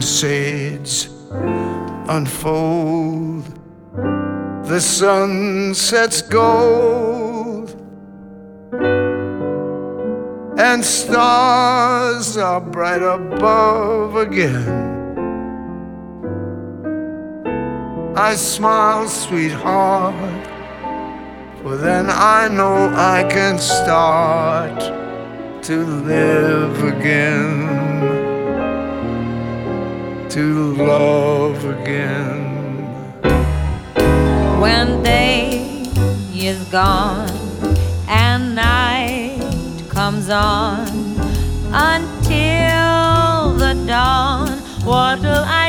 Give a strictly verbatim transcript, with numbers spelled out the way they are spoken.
shades unfold, the sun sets gold, and stars are bright above again. I smile, sweetheart, for then I know I can start to live again, to love again. When day is gone and night comes on until the dawn, what'll I